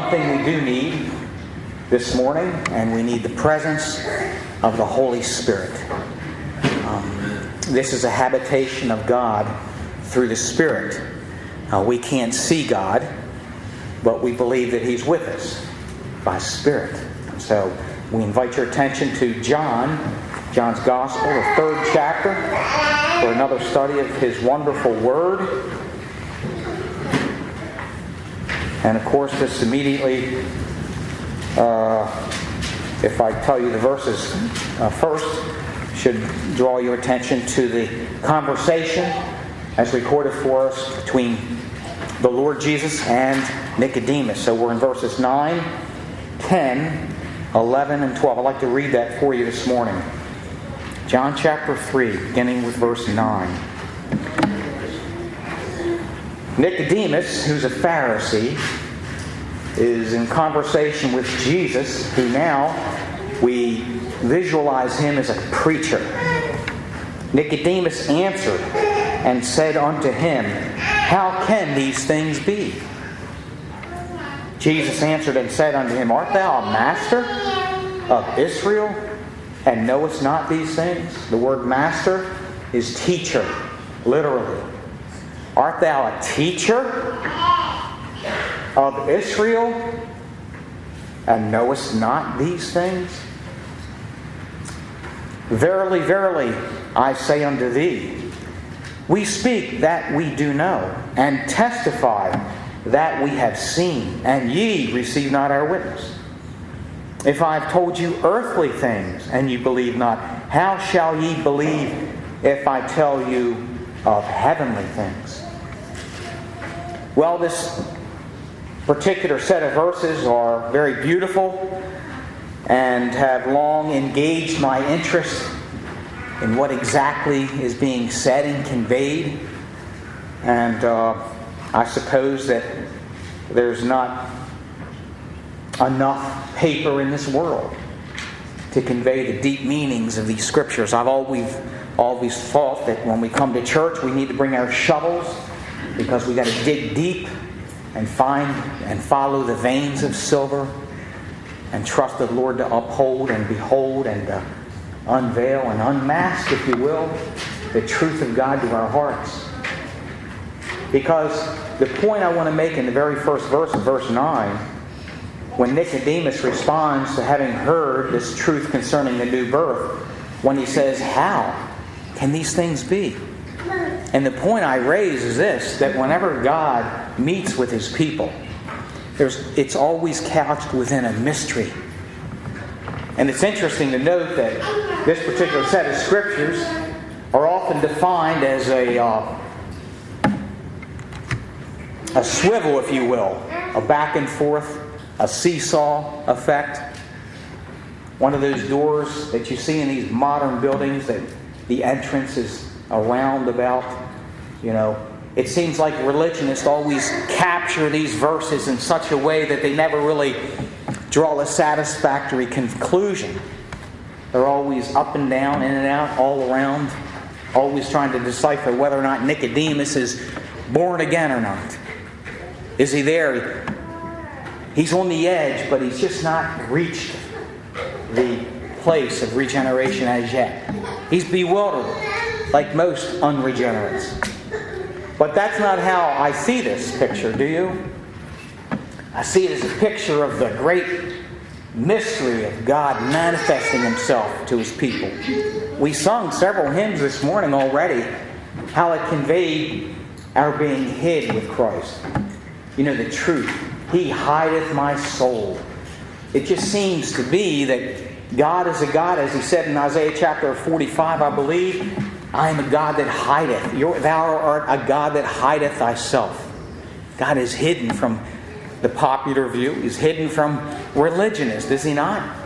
one thing we do need this morning, and we need the presence of the Holy Spirit. This is a habitation of God through the Spirit. We can't see God, but we believe that He's with us by Spirit. So we invite your attention to John's Gospel, the 3rd chapter, for another study of His wonderful Word. And of course, this immediately, if I tell you the verses first, should draw your attention to the conversation as recorded for us between the Lord Jesus and Nicodemus. So we're in verses 9, 10, 11, and 12. I'd like to read that for you this morning. John chapter 3, beginning with verse 9. Nicodemus, who's a Pharisee, is in conversation with Jesus, who now we visualize him as a preacher. Nicodemus answered and said unto him, How can these things be? Jesus answered and said unto him, Art thou a master of Israel, and knowest not these things? The word master is teacher, literally. Art thou a teacher of Israel, and knowest not these things? Verily, verily, I say unto thee, we speak that we do know, and testify that we have seen, and ye receive not our witness. If I have told you earthly things, and you believe not, how shall ye believe if I tell you of heavenly things? Well, this particular set of verses are very beautiful and have long engaged my interest in what exactly is being said and conveyed. And I suppose that there's not enough paper in this world to convey the deep meanings of these scriptures. I've always thought that when we come to church, we need to bring our shovels, because we got to dig deep and find and follow the veins of silver and trust the Lord to uphold and behold and unveil and unmask, if you will, the truth of God to our hearts. Because the point I want to make in the very first verse of verse 9, when Nicodemus responds to having heard this truth concerning the new birth, when he says, How can these things be? And the point I raise is this, that whenever God meets with His people, it's always couched within a mystery. And it's interesting to note that this particular set of scriptures are often defined as a swivel, if you will, a back and forth, a seesaw effect. One of those doors that you see in these modern buildings that the entrance is a roundabout. It seems like religionists always capture these verses in such a way that they never really draw a satisfactory conclusion. They're always up and down, in and out, all around, always trying to decipher whether or not Nicodemus is born again or not. Is he there? He's on the edge, but he's just not reached the place of regeneration as yet. He's bewildered, like most unregenerates. But that's not how I see this picture, do you? I see it as a picture of the great mystery of God manifesting Himself to His people. We sung several hymns this morning already, how it conveyed our being hid with Christ. The truth. He hideth my soul. It just seems to be that God is a God, as He said in Isaiah chapter 45, I believe, I am a God that hideth. Thou art a God that hideth thyself. God is hidden from the popular view. He's hidden from religionists, is He not?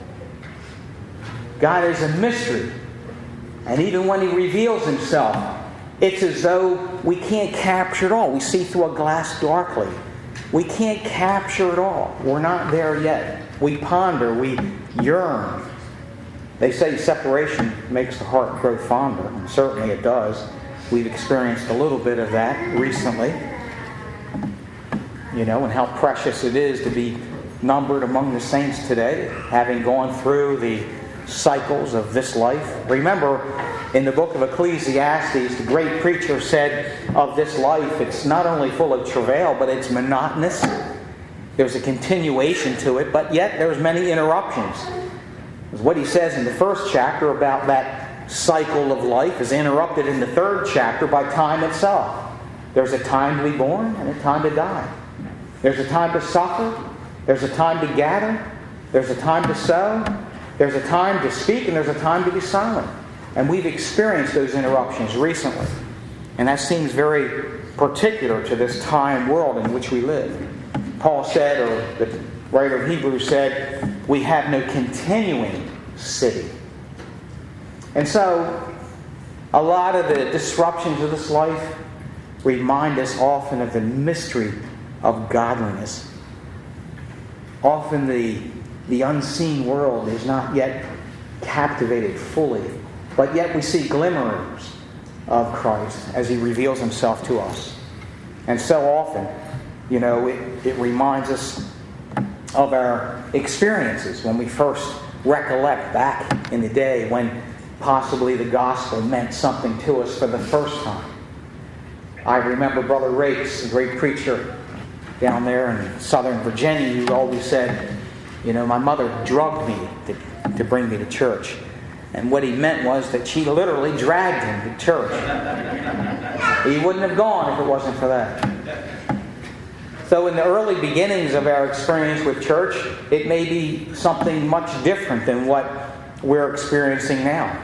God is a mystery. And even when He reveals Himself, it's as though we can't capture it all. We see through a glass darkly. We can't capture it all. We're not there yet. We ponder, we yearn. They say separation makes the heart grow fonder, and certainly it does. We've experienced a little bit of that recently. and how precious it is to be numbered among the saints today, having gone through the cycles of this life. Remember, in the book of Ecclesiastes, the great preacher said of this life, it's not only full of travail, but it's monotonous. There's a continuation to it, but yet there's many interruptions. What he says in the first chapter about that cycle of life is interrupted in the third chapter by time itself. There's a time to be born and a time to die. There's a time to suffer. There's a time to gather. There's a time to sow. There's a time to speak, and there's a time to be silent. And we've experienced those interruptions recently. And that seems very particular to this time world in which we live. Paul said, or the writer of Hebrews said, we have no continuing city. And so, a lot of the disruptions of this life remind us often of the mystery of godliness. Often the unseen world is not yet captivated fully, but yet we see glimmerings of Christ as He reveals Himself to us. And so often, it reminds us of our experiences when we first recollect back in the day when possibly the gospel meant something to us for the first time. I remember Brother Rakes, a great preacher down there in Southern Virginia, who always said, my mother drugged me to bring me to church. And what he meant was that she literally dragged him to church. He wouldn't have gone if it wasn't for that. So in the early beginnings of our experience with church, it may be something much different than what we're experiencing now.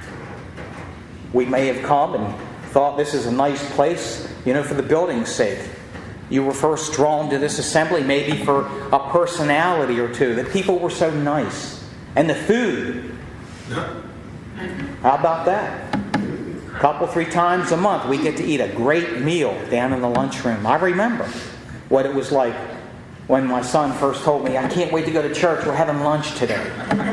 We may have come and thought this is a nice place, for the building's sake. You were first drawn to this assembly maybe for a personality or two. The people were so nice. And the food. How about that? A couple, 3 times a month we get to eat a great meal down in the lunchroom. I remember what it was like when my son first told me, I can't wait to go to church. We're having lunch today.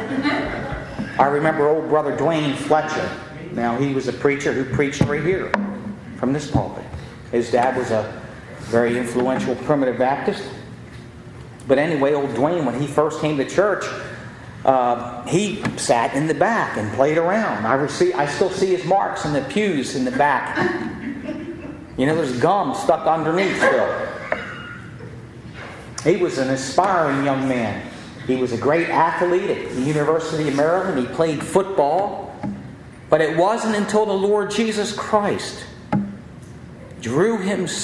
I remember old brother Dwayne Fletcher. Now, he was a preacher who preached right here from this pulpit. His dad was a very influential Primitive Baptist. But anyway, old Dwayne, when he first came to church, he sat in the back and played around. I still see his marks in the pews in the back. There's gum stuck underneath still. He was an aspiring young man. He was a great athlete at the University of Maryland. He played football. But it wasn't until the Lord Jesus Christ drew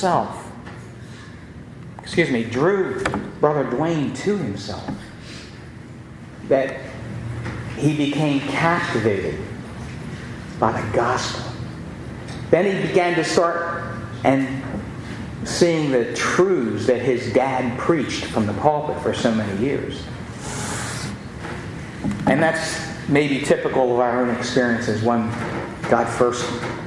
Brother Dwayne to Himself, that he became captivated by the gospel. Then he began to start and seeing the truths that his dad preached from the pulpit for so many years. And that's maybe typical of our own experiences when God first,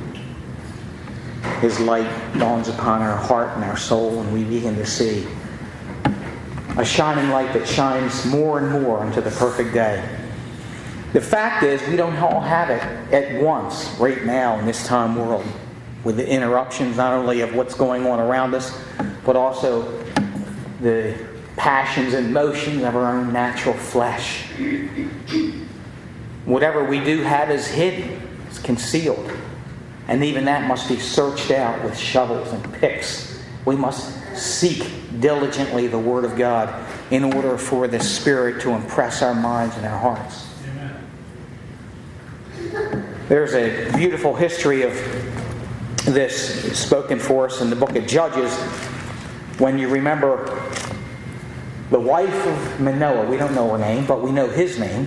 His light dawns upon our heart and our soul, and we begin to see a shining light that shines more and more into the perfect day. The fact is, we don't all have it at once right now in this time world, with the interruptions not only of what's going on around us, but also the passions and motions of our own natural flesh. Whatever we do have is hidden, it's concealed. And even that must be searched out with shovels and picks. We must seek diligently the Word of God in order for the Spirit to impress our minds and our hearts. Amen. There's a beautiful history of this spoken for us in the book of Judges. When you remember the wife of Manoah, we don't know her name, but we know his name.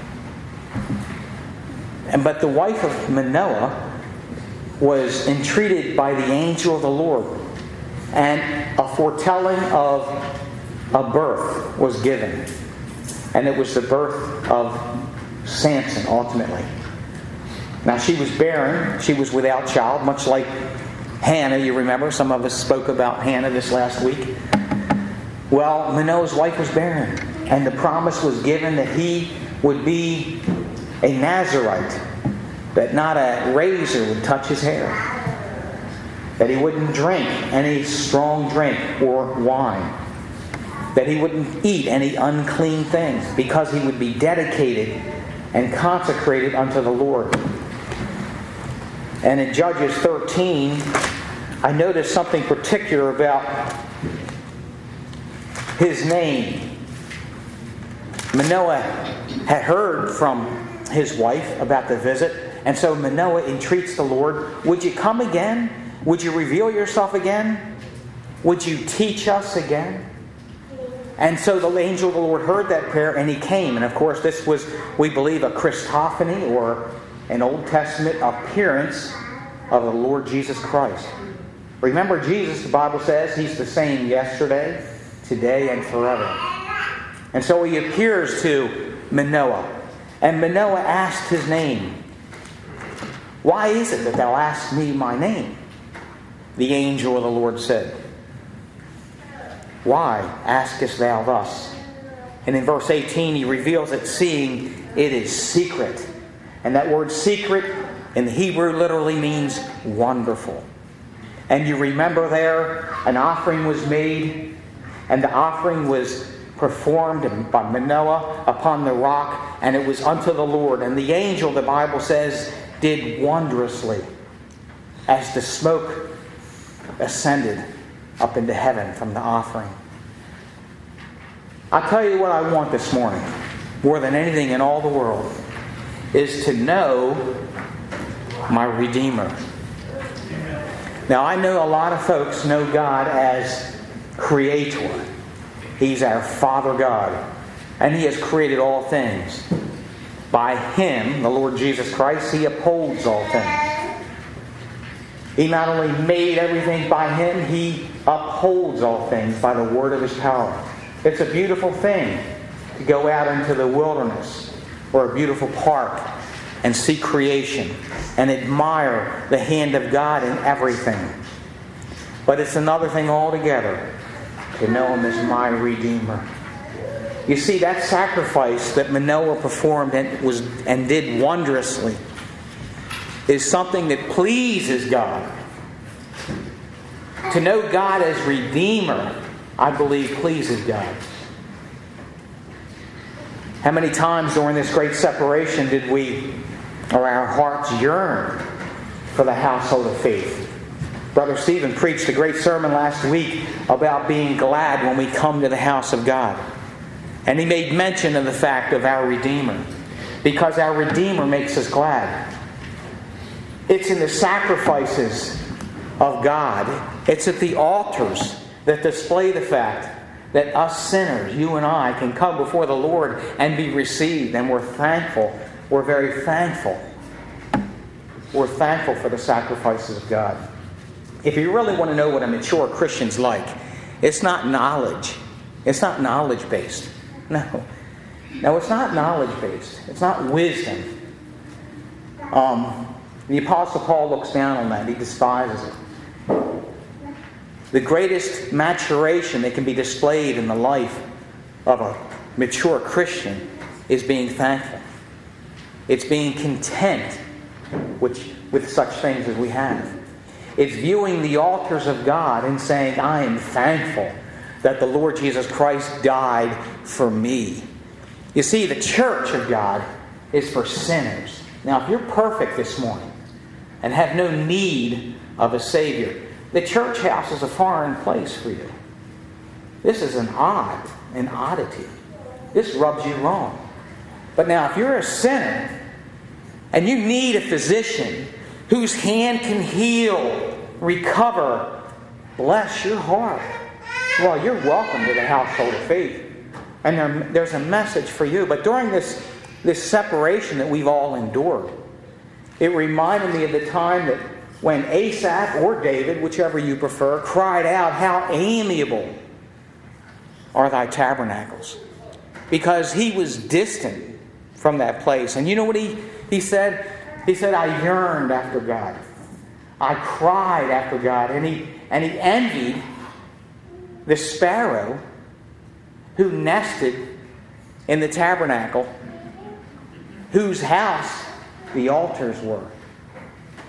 But the wife of Manoah was entreated by the angel of the Lord, and a foretelling of a birth was given. And it was the birth of Samson, ultimately. Now, she was barren. She was without child, much like Hannah, you remember. Some of us spoke about Hannah this last week. Well, Manoah's wife was barren, and the promise was given that he would be a Nazirite, that not a razor would touch his hair. that he wouldn't drink any strong drink or wine, that he wouldn't eat any unclean things, because he would be dedicated and consecrated unto the Lord. And in Judges 13, I noticed something particular about his name. Manoah had heard from his wife about the visit, and so Manoah entreats the Lord, would you come again? Would you reveal yourself again? Would you teach us again? And so the angel of the Lord heard that prayer, and he came. And of course, this was, we believe, a Christophany, or an Old Testament appearance of the Lord Jesus Christ. Remember, Jesus, the Bible says, he's the same yesterday, today, and forever. And so he appears to Manoah. And Manoah asked his name. Why is it that thou askest me my name? The angel of the Lord said, why askest thou thus? And in verse 18 he reveals it, seeing it is secret. And that word secret in the Hebrew literally means wonderful. And you remember there, an offering was made, and the offering was performed by Manoah upon the rock, and it was unto the Lord. And the angel, the Bible says, did wondrously as the smoke ascended up into heaven from the offering. I'll tell you what I want this morning, more than anything in all the world, is to know my Redeemer. Now, I know a lot of folks know God as Creator. He's our Father God, and He has created all things. By Him, the Lord Jesus Christ, He upholds all things. He not only made everything by Him, He upholds all things by the word of His power. It's a beautiful thing to go out into the wilderness or a beautiful park and see creation and admire the hand of God in everything. But it's another thing altogether to know Him as my Redeemer. You see, that sacrifice that Manoah performed and did wondrously is something that pleases God. To know God as Redeemer, I believe, pleases God. How many times during this great separation did our hearts yearn for the household of faith? Brother Stephen preached a great sermon last week about being glad when we come to the house of God. And he made mention of the fact of our Redeemer, because our Redeemer makes us glad. It's in the sacrifices of God. It's at the altars that display the fact that us sinners, you and I, can come before the Lord and be received. And we're thankful. We're very thankful. We're thankful for the sacrifices of God. If you really want to know what a mature Christian's like, it's not knowledge. It's not knowledge-based. No, it's not knowledge-based. It's not wisdom. The Apostle Paul looks down on that. He despises it. The greatest maturation that can be displayed in the life of a mature Christian is being thankful. It's being content with such things as we have. It's viewing the altars of God and saying, I am thankful that the Lord Jesus Christ died for me. You see, the church of God is for sinners. Now, if you're perfect this morning and have no need of a Savior, the church house is a foreign place for you. This is an oddity. This rubs you wrong. But now, if you're a sinner and you need a physician whose hand can heal, recover, bless your heart, well, you're welcome to the household of faith. And there's a message for you. But during this separation that we've all endured, it reminded me of the time that when Asaph or David, whichever you prefer, cried out, how amiable are thy tabernacles. Because he was distant from that place. And you know what he said? He said, I yearned after God. I cried after God. And he envied the sparrow who nested in the tabernacle, whose house the altars were.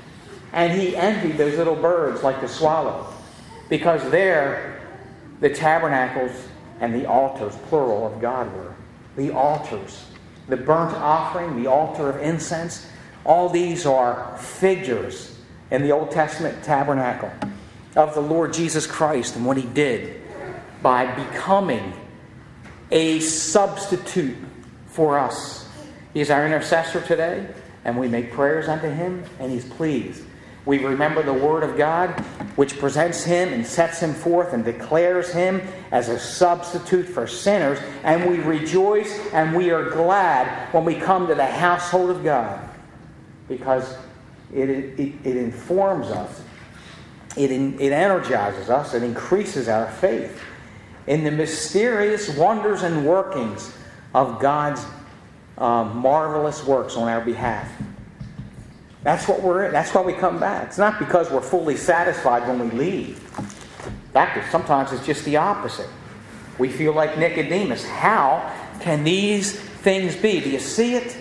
And he envied those little birds like the swallow, because there the tabernacles and the altars, plural, of God were. The altars, the burnt offering, the altar of incense, all these are figures in the Old Testament tabernacle of the Lord Jesus Christ and what He did by becoming a substitute for us. He's our intercessor today, and we make prayers unto Him, and He's pleased. We remember the Word of God, which presents Him and sets Him forth and declares Him as a substitute for sinners. And we rejoice and we are glad when we come to the household of God, because it informs us, it energizes us, it increases our faith in the mysterious wonders and workings of God's marvelous works on our behalf. That's what we're in. That's why we come back. It's not because we're fully satisfied when we leave. In fact, sometimes it's just the opposite. We feel like Nicodemus. How can these things be? Do you see it?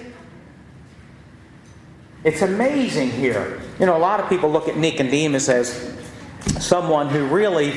It's amazing here. You know, a lot of people look at Nicodemus as someone who really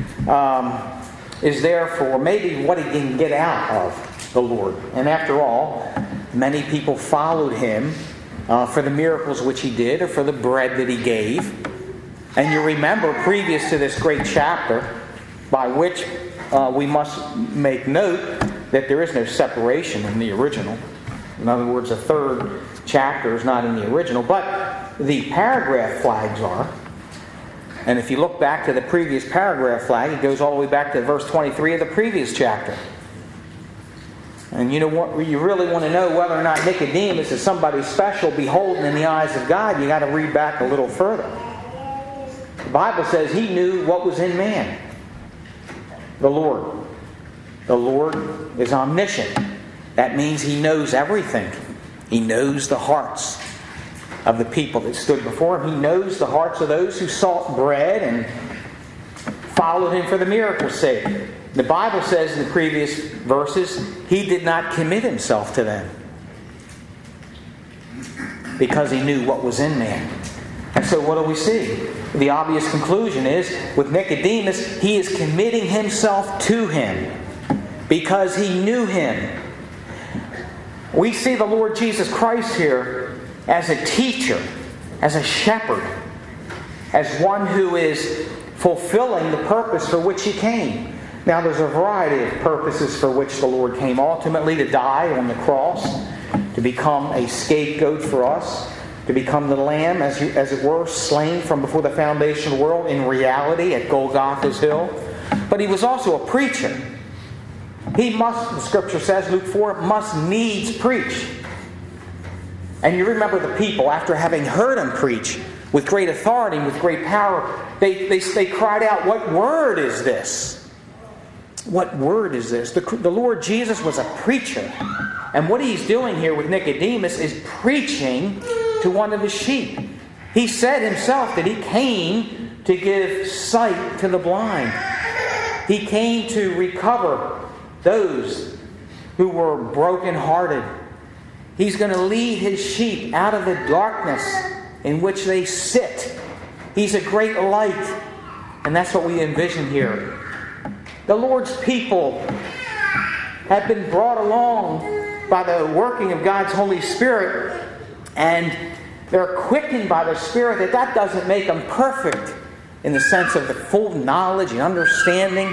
is there for maybe what he can get out of the Lord. And after all, many people followed Him for the miracles which He did, or for the bread that He gave. And you remember, previous to this great chapter, by which we must make note that there is no separation in the original. In other words, the third chapter is not in the original, but the paragraph flags are. And if you look back to the previous paragraph flag, it goes all the way back to verse 23 of the previous chapter. And you know what? You really want to know whether or not Nicodemus is somebody special, beholden in the eyes of God, you got to read back a little further. The Bible says he knew what was in man. The Lord. The Lord is omniscient. That means He knows everything. He knows the hearts of the people that stood before Him. He knows the hearts of those who sought bread and followed Him for the miracle's sake. The Bible says in the previous verses, He did not commit Himself to them because He knew what was in man. And so what do we see? The obvious conclusion is, with Nicodemus, he is committing himself to Him because he knew Him. We see the Lord Jesus Christ here as a teacher, as a shepherd, as one who is fulfilling the purpose for which He came. Now, there's a variety of purposes for which the Lord came. Ultimately, to die on the cross, to become a scapegoat for us, to become the Lamb, as it were, slain from before the foundation of the world, in reality, at Golgotha's hill. But He was also a preacher. He must, the Scripture says, Luke 4, must needs preach. And you remember the people, after having heard Him preach with great authority and with great power, they cried out, "What word is this?" What word is this? The Lord Jesus was a preacher. And what He's doing here with Nicodemus is preaching to one of His sheep. He said Himself that He came to give sight to the blind. He came to recover those who were brokenhearted. He's going to lead His sheep out of the darkness in which they sit. He's a great light. And that's what we envision here. The Lord's people have been brought along by the working of God's Holy Spirit, and they're quickened by the Spirit. That doesn't make them perfect in the sense of the full knowledge and understanding.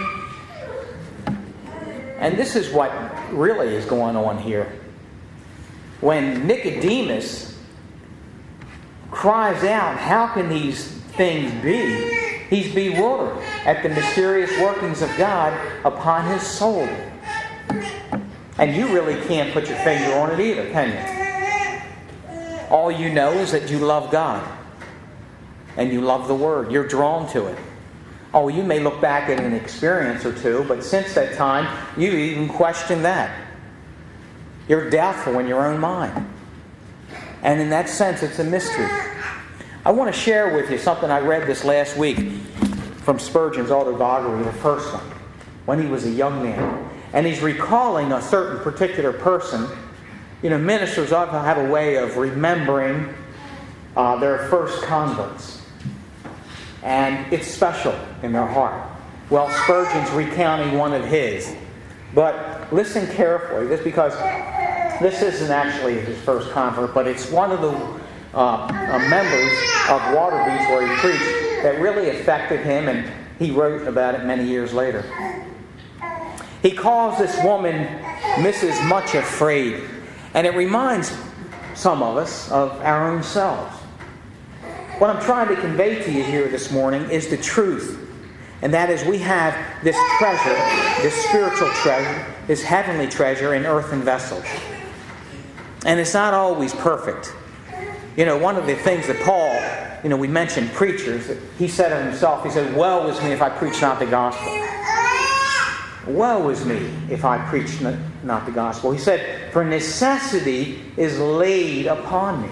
And this is what really is going on here. When Nicodemus cries out, "How can these things be?" he's bewildered at the mysterious workings of God upon his soul. And you really can't put your finger on it either, can you? All you know is that you love God. And you love the Word. You're drawn to it. Oh, you may look back at an experience or two, but since that time, you even question that. You're doubtful in your own mind. And in that sense, it's a mystery. I want to share with you something I read this last week from Spurgeon's autobiography, the first one, when he was a young man. And he's recalling a certain particular person. You know, ministers often have a way of remembering their first converts. And it's special in their heart. Well, Spurgeon's recounting one of his. But listen carefully, this because this isn't actually his first convert, but it's one of the members of Waterbeach where he preached that really affected him, and he wrote about it many years later. He calls this woman Mrs. Much Afraid, and it reminds some of us of our own selves. What I'm trying to convey to you here this morning is the truth. And that is, we have this treasure, this spiritual treasure, this heavenly treasure in earthen vessels. And it's not always perfect. You know, one of the things that Paul, we mentioned preachers, he said of himself, he said, "Woe is me if I preach not the gospel." Woe is me if I preach not the gospel. He said, "For necessity is laid upon me."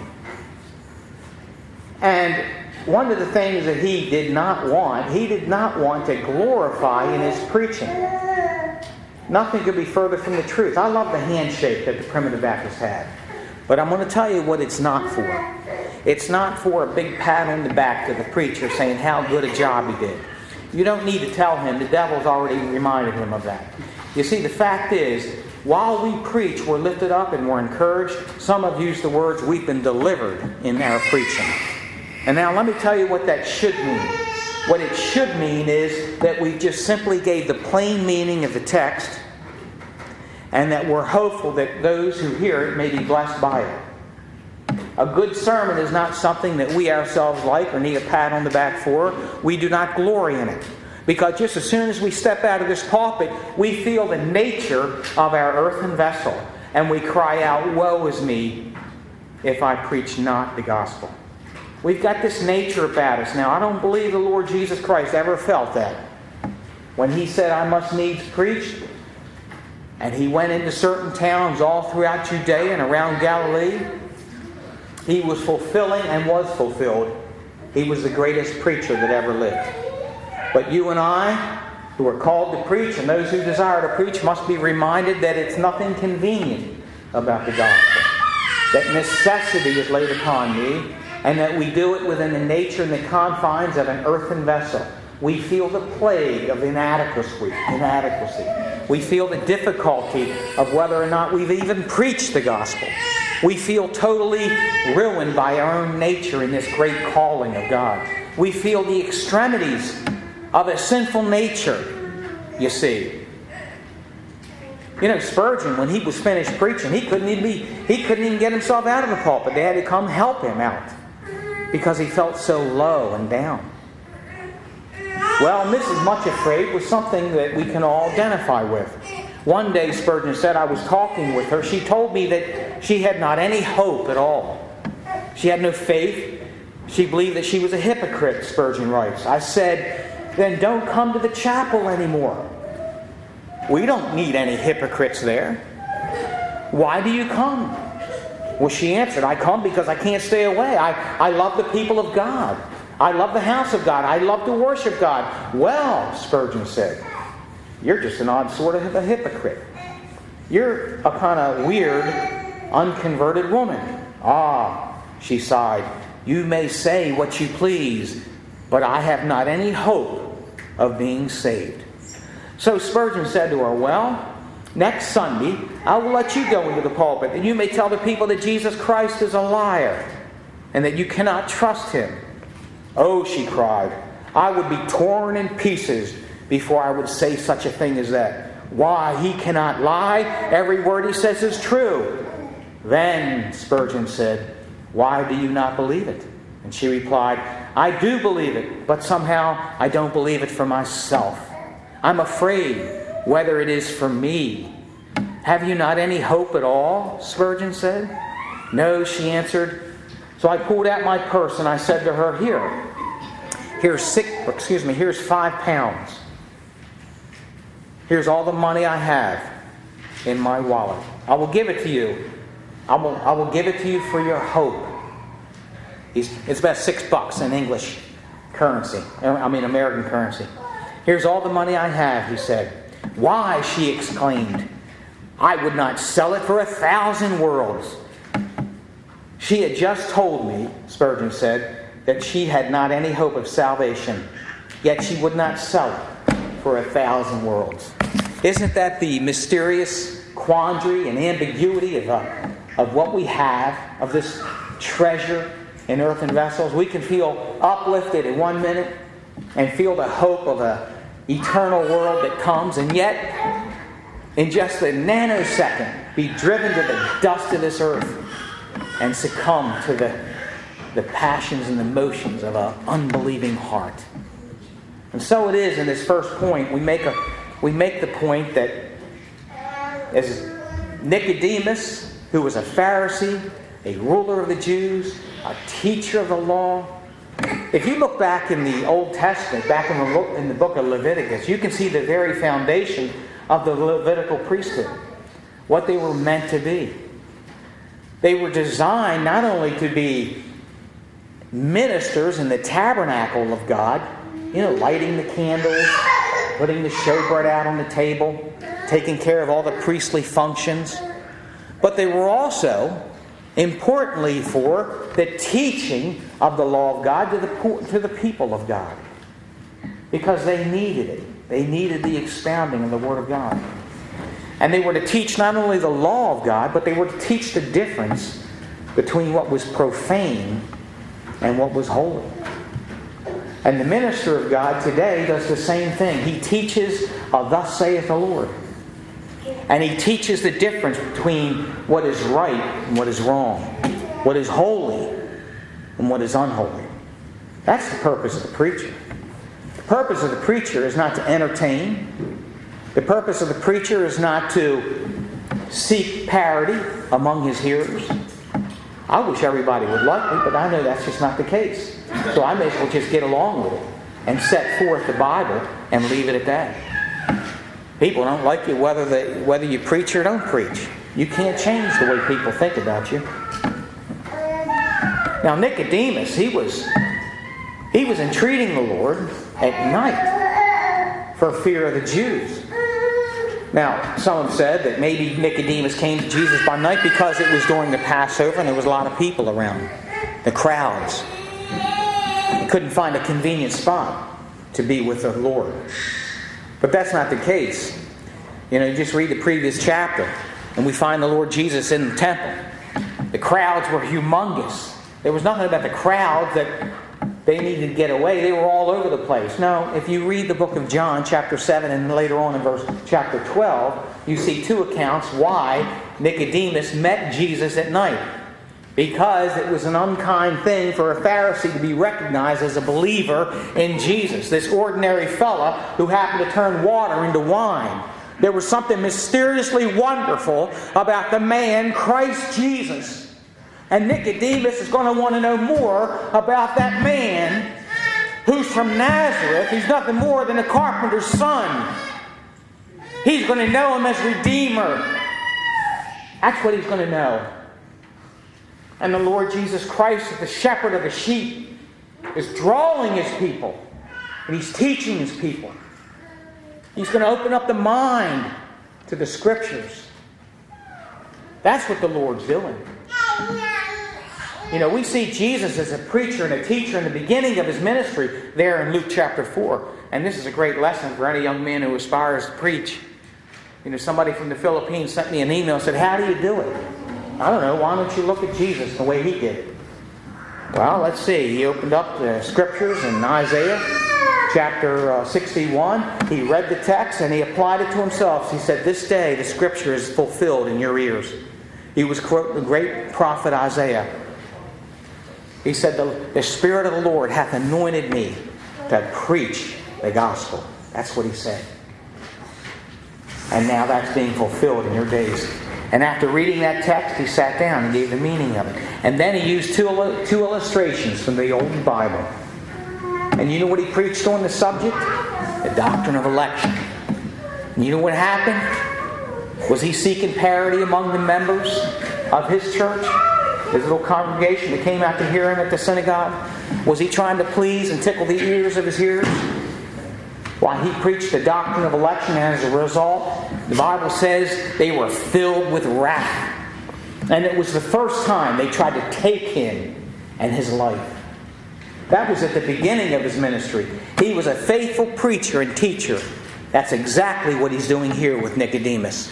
And one of the things that he did not want to glorify in his preaching. Nothing could be further from the truth. I love the handshake that the primitive Baptists had. But I'm going to tell you what it's not for. It's not for a big pat on the back to the preacher saying how good a job he did. You don't need to tell him. The devil's already reminded him of that. You see, the fact is, while we preach, we're lifted up and we're encouraged. Some have used the words, we've been delivered in our preaching. And now let me tell you what that should mean. What it should mean is that we just simply gave the plain meaning of the text, and that we're hopeful that those who hear it may be blessed by it. A good sermon is not something that we ourselves like or need a pat on the back for. We do not glory in it. Because just as soon as we step out of this pulpit, we feel the nature of our earthen vessel. And we cry out, "Woe is me if I preach not the gospel." We've got this nature about us. Now, I don't believe the Lord Jesus Christ ever felt that. When He said, "I must needs preach," and He went into certain towns all throughout Judea and around Galilee, He was fulfilling and was fulfilled. He was the greatest preacher that ever lived. But you and I, who are called to preach, and those who desire to preach, must be reminded that it's nothing convenient about the gospel. That necessity is laid upon me, and that we do it within the nature and the confines of an earthen vessel. We feel the plague of inadequacy. We feel the difficulty of whether or not we've even preached the gospel. We feel totally ruined by our own nature in this great calling of God. We feel the extremities of a sinful nature, you see. Spurgeon, when he was finished preaching, he couldn't even get himself out of the pulpit. They had to come help him out because he felt so low and down. Well, Mrs. Much Afraid was something that we can all identify with. One day, Spurgeon said, I was talking with her. She told me that she had not any hope at all. She had no faith. She believed that she was a hypocrite, Spurgeon writes. I said, "Then don't come to the chapel anymore. We don't need any hypocrites there. Why do you come?" Well, she answered, "I come because I can't stay away. I love the people of God. I love the house of God. I love to worship God." "Well," Spurgeon said, "you're just an odd sort of a hypocrite. You're a kind of weird, unconverted woman." "Ah," she sighed, "you may say what you please, but I have not any hope of being saved." So Spurgeon said to her, "Well, next Sunday, I will let you go into the pulpit, and you may tell the people that Jesus Christ is a liar, and that you cannot trust Him." "Oh," she cried, "I would be torn in pieces before I would say such a thing as that. Why, He cannot lie. Every word He says is true." "Then," Spurgeon said, "why do you not believe it?" And she replied, "I do believe it, but somehow I don't believe it for myself. I'm afraid whether it is for me." "Have you not any hope at all?" Spurgeon said. "No," she answered. So I pulled out my purse and I said to her, here's 5 pounds. Here's all the money I have in my wallet. I will give it to you. I will give it to you for your hope." It's about $6 in English currency. American currency. "Here's all the money I have," he said. "Why," she exclaimed, "I would not sell it for 1,000 worlds." She had just told me, Spurgeon said, that she had not any hope of salvation, yet she would not sell it for 1,000 worlds. Isn't that the mysterious quandary and ambiguity of what we have, of this treasure in earthen vessels? We can feel uplifted in 1 minute and feel the hope of an eternal world that comes, and yet in just a nanosecond be driven to the dust of this earth and succumb to the passions and the motions of an unbelieving heart. And so it is in this first point. We make the point that as Nicodemus, who was a Pharisee, a ruler of the Jews, a teacher of the law, if you look back in the Old Testament, back in the book of Leviticus, you can see the very foundation of the Levitical priesthood, what they were meant to be. They were designed not only to be ministers in the tabernacle of God, lighting the candles, putting the showbread out on the table, taking care of all the priestly functions, but they were also, importantly, for the teaching of the law of God to the people of God. Because they needed it. They needed the expounding of the Word of God. And they were to teach not only the law of God, but they were to teach the difference between what was profane and what was holy. And the minister of God today does the same thing. He teaches, thus saith the Lord. And he teaches the difference between what is right and what is wrong, what is holy and what is unholy. That's the purpose of the preacher. The purpose of the preacher is not to entertain. The purpose of the preacher is not to seek parity among his hearers. I wish everybody would like me, but I know that's just not the case. So I may as well just get along with it and set forth the Bible and leave it at that. People don't like you whether you preach or don't preach. You can't change the way people think about you. Now Nicodemus, he was entreating the Lord at night for fear of the Jews. Now, some have said that maybe Nicodemus came to Jesus by night because it was during the Passover and there was a lot of people around. The crowds. He couldn't find a convenient spot to be with the Lord. But that's not the case. You just read the previous chapter and we find the Lord Jesus in the temple. The crowds were humongous. There was nothing about the crowds that they needed to get away. They were all over the place. No, if you read the book of John, chapter 7, and later on in chapter 12, you see two accounts why Nicodemus met Jesus at night. Because it was an unkind thing for a Pharisee to be recognized as a believer in Jesus. This ordinary fella who happened to turn water into wine. There was something mysteriously wonderful about the man, Christ Jesus. And Nicodemus is going to want to know more about that man who's from Nazareth. He's nothing more than a carpenter's son. He's going to know him as Redeemer. That's what he's going to know. And the Lord Jesus Christ, the shepherd of the sheep, is drawing his people. And he's teaching his people. He's going to open up the mind to the Scriptures. That's what the Lord's doing. We see Jesus as a preacher and a teacher in the beginning of his ministry there in Luke chapter 4. And this is a great lesson for any young man who aspires to preach. Somebody from the Philippines sent me an email and said, "How do you do it?" I don't know. Why don't you look at Jesus the way he did it? Well, let's see. He opened up the Scriptures in Isaiah chapter 61. He read the text and he applied it to himself. He said, "This day the Scripture is fulfilled in your ears." He was quoting the great prophet Isaiah. He said, the Spirit of the Lord hath anointed me to preach the gospel. That's what he said. And now that's being fulfilled in your days. And after reading that text, he sat down and gave the meaning of it. And then he used two illustrations from the Old Bible. And you know what he preached on the subject? The doctrine of election. And you know what happened? Was he seeking parity among the members of his church? His little congregation that came out to hear him at the synagogue? Was he trying to please and tickle the ears of his hearers? Why, he preached the doctrine of election, and as a result, the Bible says they were filled with wrath. And it was the first time they tried to take him and his life. That was at the beginning of his ministry. He was a faithful preacher and teacher. That's exactly what he's doing here with Nicodemus.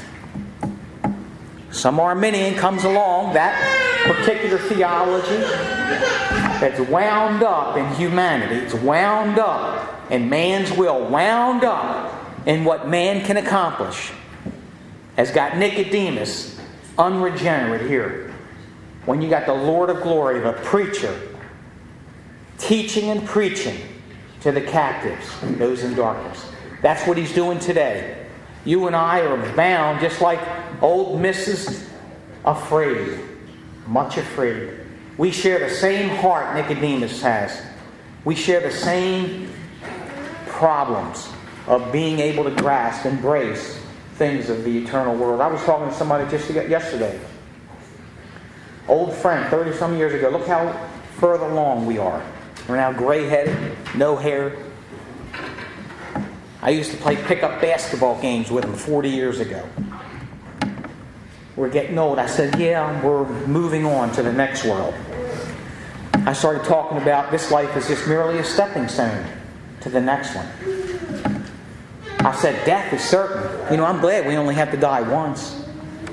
Some Arminian comes along, that particular theology that's wound up in humanity. It's wound up in man's will, wound up in what man can accomplish, has got Nicodemus unregenerate here. When you got the Lord of glory, the preacher, teaching and preaching to the captives, those in darkness. That's what he's doing today. You and I are bound just like old Mrs. Afraid, much afraid. We share the same heart Nicodemus has. We share the same problems of being able to grasp, embrace things of the eternal world. I was talking to somebody just yesterday. Old friend, 30-some years ago. Look how further along we are. We're now gray-headed, no hair. I used to play pickup basketball games with him 40 years ago. We're getting old. I said, yeah, we're moving on to the next world. I started talking about this life is just merely a stepping stone to the next one. I said, death is certain. I'm glad we only have to die once.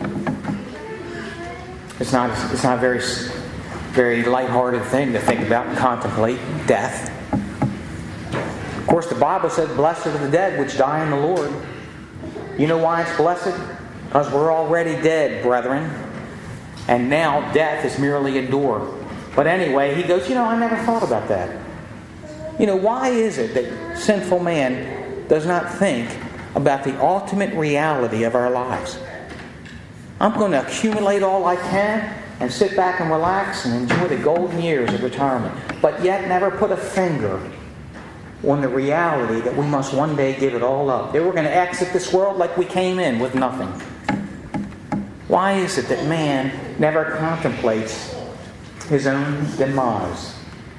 It's not a very, very lighthearted thing to think about and contemplate death. Of course, the Bible said, blessed are the dead which die in the Lord. You know why it's blessed? Because we're already dead, brethren. And now death is merely a door. But anyway, he goes, I never thought about that. Why is it that sinful man does not think about the ultimate reality of our lives? I'm going to accumulate all I can and sit back and relax and enjoy the golden years of retirement, but yet never put a finger on the reality that we must one day give it all up. That we're going to exit this world like we came in with nothing. Why is it that man never contemplates his own demise?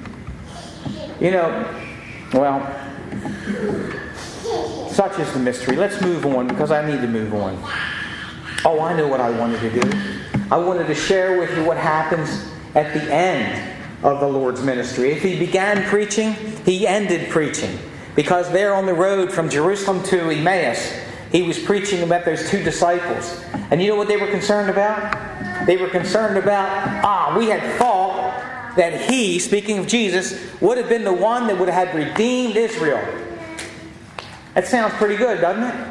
Such is the mystery. Let's move on because I need to move on. Oh, I know what I wanted to do. I wanted to share with you what happens at the end of the Lord's ministry. If he began preaching, he ended preaching. Because there on the road from Jerusalem to Emmaus, he was preaching about those two disciples. And you know what they were concerned about? They were concerned about, we had thought that he, speaking of Jesus, would have been the one that would have redeemed Israel. That sounds pretty good, doesn't it?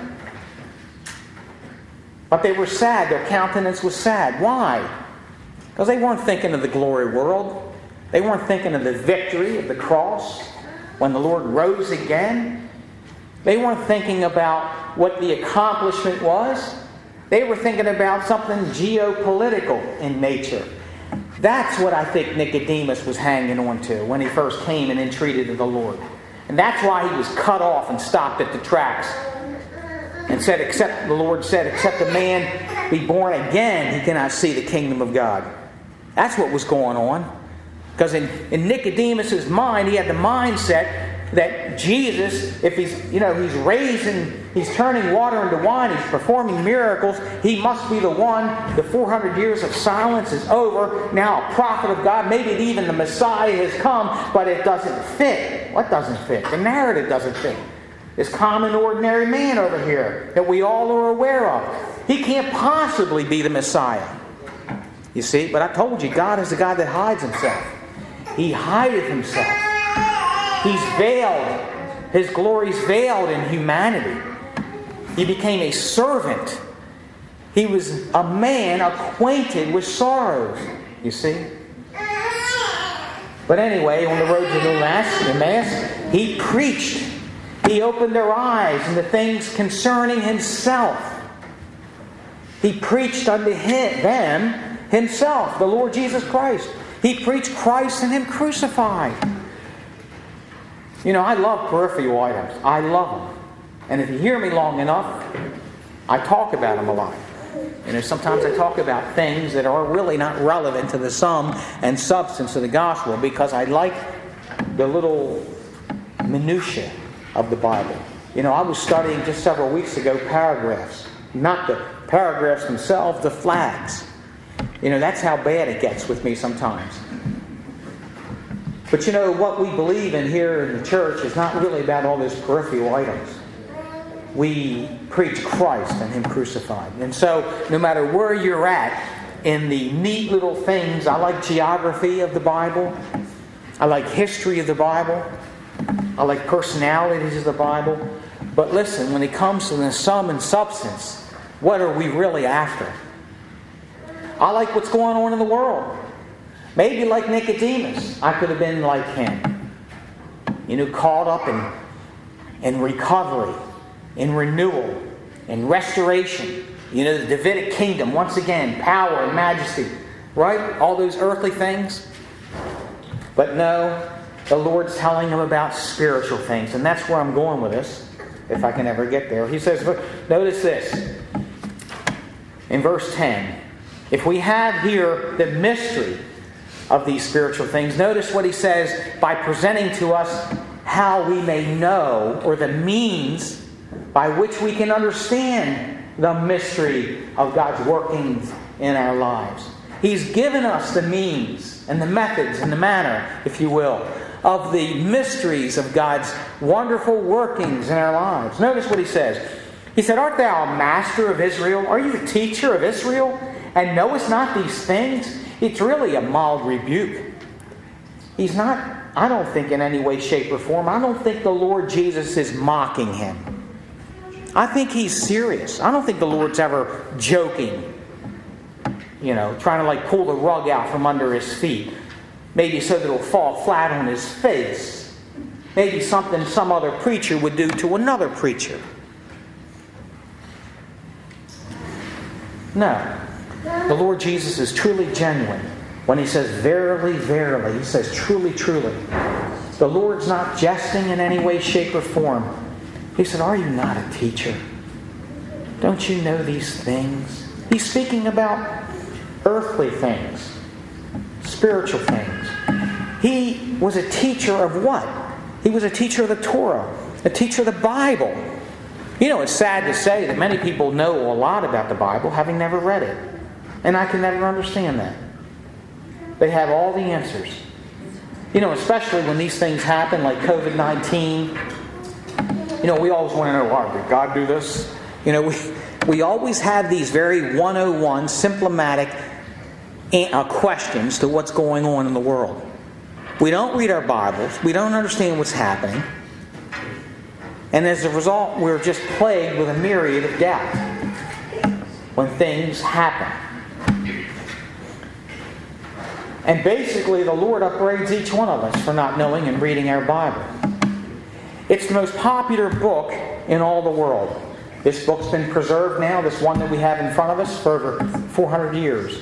But they were sad. Their countenance was sad. Why? Because they weren't thinking of the glory world. They weren't thinking of the victory of the cross when the Lord rose again. They weren't thinking about what the accomplishment was. They were thinking about something geopolitical in nature. That's what I think Nicodemus was hanging on to when he first came and entreated of the Lord. And that's why he was cut off and stopped at the tracks. And said, the Lord said, except a man be born again, he cannot see the kingdom of God. That's what was going on. Because in Nicodemus' mind, he had the mindset that Jesus, if he's turning water into wine, he's performing miracles, he must be the one. The 400 years of silence is over. Now a prophet of God, maybe even the Messiah has come, but it doesn't fit. What doesn't fit? The narrative doesn't fit. This common, ordinary man over here that we all are aware of. He can't possibly be the Messiah. You see? But I told you, God is the God that hides himself. He hideth himself. He's veiled. His glory's veiled in humanity. He became a servant. He was a man acquainted with sorrows. You see? But anyway, on the road to Emmaus, he preached. He opened their eyes into things concerning himself. He preached unto them himself, the Lord Jesus Christ. He preached Christ and him crucified. I love peripheral items. I love them. And if you hear me long enough, I talk about them a lot. Sometimes I talk about things that are really not relevant to the sum and substance of the gospel because I like the little minutiae of the Bible. I was studying just several weeks ago paragraphs. Not the paragraphs themselves, the flags. That's how bad it gets with me sometimes. But what we believe in here in the church is not really about all those peripheral items. We preach Christ and Him crucified. And so, no matter where you're at in the neat little things, I like geography of the Bible. I like history of the Bible. I like personalities of the Bible. But listen, when it comes to the sum and substance, what are we really after? I like what's going on in the world. Maybe like Nicodemus, I could have been like him. Caught up in recovery, in renewal, in restoration. The Davidic kingdom, once again, power and majesty. Right? All those earthly things. But no, the Lord's telling him about spiritual things. And that's where I'm going with this, if I can ever get there. He says, notice this. In verse 10. If we have here the mystery of these spiritual things, notice what he says by presenting to us how we may know, or the means by which we can understand the mystery of God's workings in our lives. He's given us the means and the methods and the manner, if you will, of the mysteries of God's wonderful workings in our lives. Notice what he says. He said, "Art thou a master of Israel? Are you a teacher of Israel? And knowest not these things?" It's really a mild rebuke. He's not, I don't think, in any way, shape, or form. I don't think the Lord Jesus is mocking him. I think he's serious. I don't think the Lord's ever joking. Trying to pull the rug out from under his feet. Maybe so that it'll fall flat on his face. Maybe something some other preacher would do to another preacher. No. The Lord Jesus is truly genuine. When he says, "Verily, verily," he says, "Truly, truly." The Lord's not jesting in any way, shape, or form. He said, "Are you not a teacher? Don't you know these things?" He's speaking about earthly things, spiritual things. He was a teacher of what? He was a teacher of the Torah, a teacher of the Bible. It's sad to say that many people know a lot about the Bible, having never read it. And I can never understand that. They have all the answers. Especially when these things happen, like COVID-19. We always want to know, "Why did God do this?" We always have these very 101, symptomatic questions to what's going on in the world. We don't read our Bibles. We don't understand what's happening. And as a result, we're just plagued with a myriad of doubt when things happen. And basically, the Lord upbraids each one of us for not knowing and reading our Bible. It's the most popular book in all the world. This book's been preserved now, this one that we have in front of us, for over 400 years.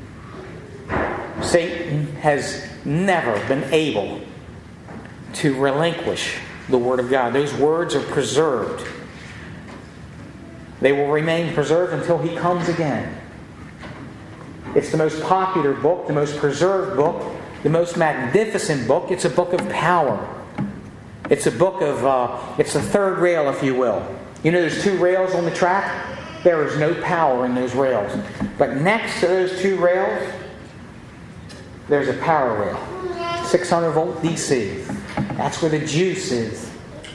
Satan has never been able to relinquish the Word of God. Those words are preserved. They will remain preserved until He comes again. It's the most popular book, the most preserved book, the most magnificent book. It's a book of power. It's a book of, it's the third rail, if you will. There's two rails on the track. There is no power in those rails. But next to those two rails, there's a power rail. 600 volt DC. That's where the juice is.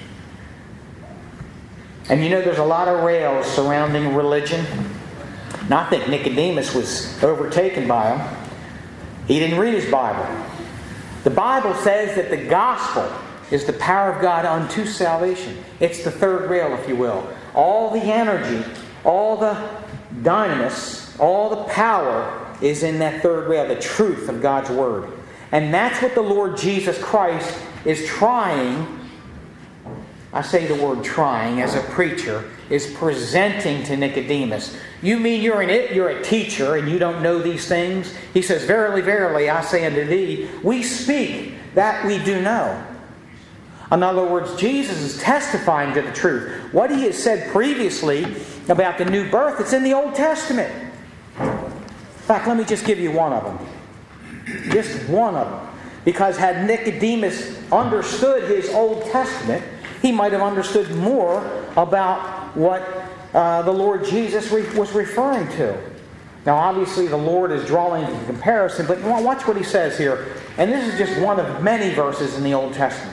And there's a lot of rails surrounding religion. And I think Nicodemus was overtaken by them. He didn't read his Bible. The Bible says that the gospel is the power of God unto salvation. It's the third rail, if you will. All the energy, all the dynamis, all the power is in that third rail, the truth of God's Word. And that's what the Lord Jesus Christ is trying, I say the word trying as a preacher, is presenting to Nicodemus. You mean you're a teacher and you don't know these things? He says, "Verily, verily, I say unto thee, we speak that we do know." In other words, Jesus is testifying to the truth. What He has said previously about the new birth, it's in the Old Testament. In fact, let me just give you one of them. Just one of them. Because had Nicodemus understood his Old Testament, he might have understood more about what the Lord Jesus was referring to. Now, obviously, the Lord is drawing the comparison, but watch what he says here. And this is just one of many verses in the Old Testament.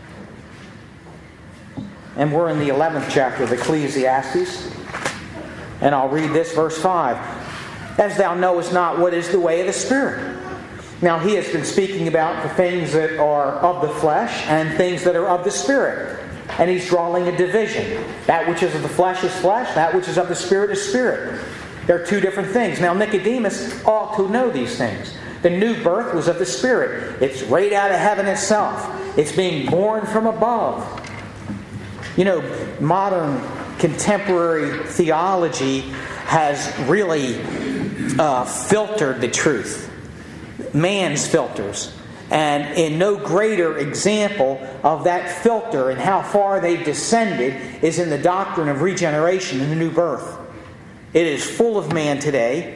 And we're in the 11th chapter of Ecclesiastes. And I'll read this, verse 5. As thou knowest not what is the way of the Spirit. Now, he has been speaking about the things that are of the flesh and things that are of the Spirit. And he's drawing a division. That which is of the flesh is flesh. That which is of the Spirit is spirit. They're two different things. Now, Nicodemus ought to know these things. The new birth was of the Spirit. It's right out of heaven itself. It's being born from above. You know, modern contemporary theology has really filtered the truth. Man's filters. And in no greater example of that filter and how far they've descended is in the doctrine of regeneration and the new birth. It is full of man today.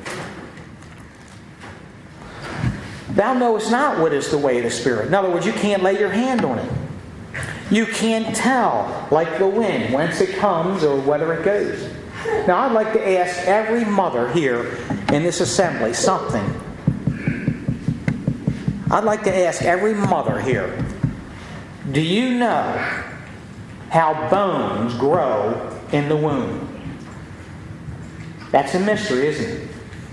Thou knowest not what is the way of the Spirit. In other words, you can't lay your hand on it. You can't tell, like the wind, whence it comes or whether it goes. Now, I'd like to ask every mother here in this assembly something. I'd like to ask every mother here, do you know how bones grow in the womb? That's a mystery, isn't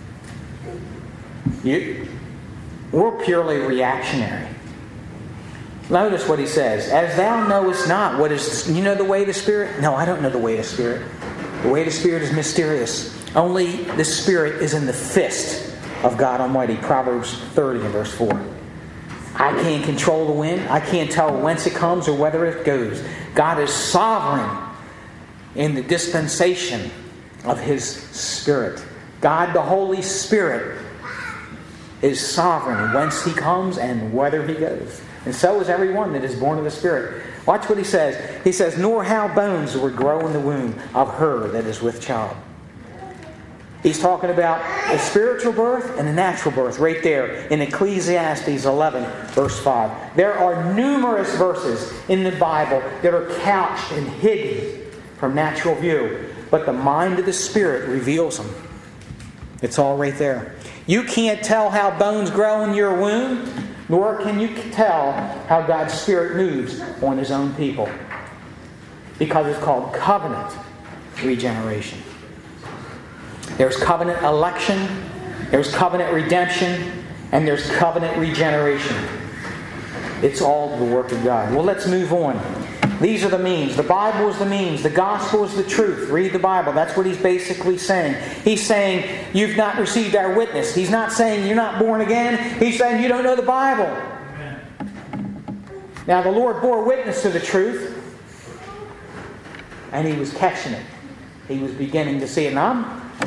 it? We're purely reactionary. Notice what he says. As thou knowest not what is... You know the way of the Spirit? No, I don't know the way of the Spirit. The way of the Spirit is mysterious. Only the Spirit is in the fist of God Almighty. Proverbs 30 and verse 4. I can't control the wind. I can't tell whence it comes or whether it goes. God is sovereign in the dispensation of His Spirit. God, the Holy Spirit, is sovereign whence He comes and whether He goes. And so is everyone that is born of the Spirit. Watch what he says. He says, nor how bones would grow in the womb of her that is with child. He's talking about a spiritual birth and a natural birth right there in Ecclesiastes 11, verse 5. There are numerous verses in the Bible that are couched and hidden from natural view. But the mind of the Spirit reveals them. It's all right there. You can't tell how bones grow in your womb, nor can you tell how God's Spirit moves on His own people. Because it's called covenant regeneration. There's covenant election, there's covenant redemption, and there's covenant regeneration. It's all the work of God. Well, let's move on. These are the means. The Bible is the means. The gospel is the truth. Read the Bible. That's what he's basically saying. He's saying, you've not received our witness. He's not saying you're not born again. He's saying you don't know the Bible. Amen. Now, the Lord bore witness to the truth, and He was catching it. He was beginning to see it. And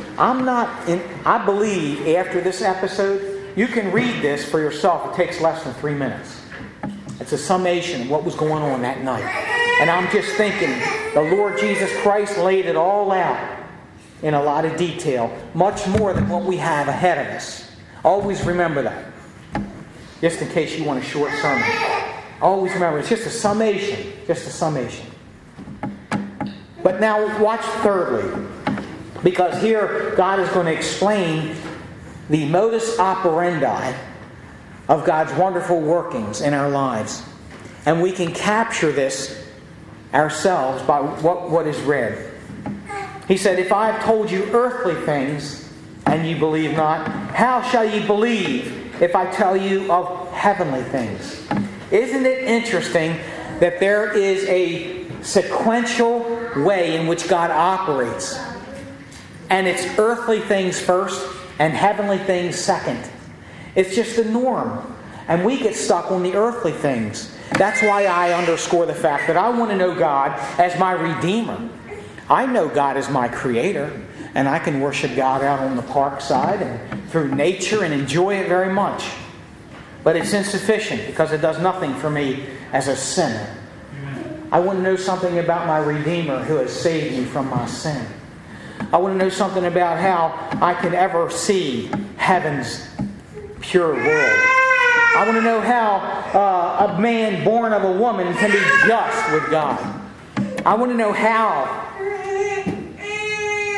I believe after this episode, you can read this for yourself. It takes less than 3 minutes. It's a summation of what was going on that night. And I'm just thinking, the Lord Jesus Christ laid it all out in a lot of detail. Much more than what we have ahead of us. Always remember that. Just in case you want a short sermon. Always remember, it's just a summation. Just a summation. But now watch thirdly. Because here God is going to explain the modus operandi of God's wonderful workings in our lives. And we can capture this ourselves by what is read. He said, if I have told you earthly things and you believe not, how shall you believe if I tell you of heavenly things? Isn't it interesting that there is a sequential way in which God operates? And it's earthly things first and heavenly things second. It's just the norm. And we get stuck on the earthly things. That's why I underscore the fact that I want to know God as my Redeemer. I know God as my Creator. And I can worship God out on the park side and through nature and enjoy it very much. But it's insufficient because it does nothing for me as a sinner. I want to know something about my Redeemer who has saved me from my sin. I want to know something about how I can ever see heaven's pure world. I want to know how a man born of a woman can be just with God. I want to know how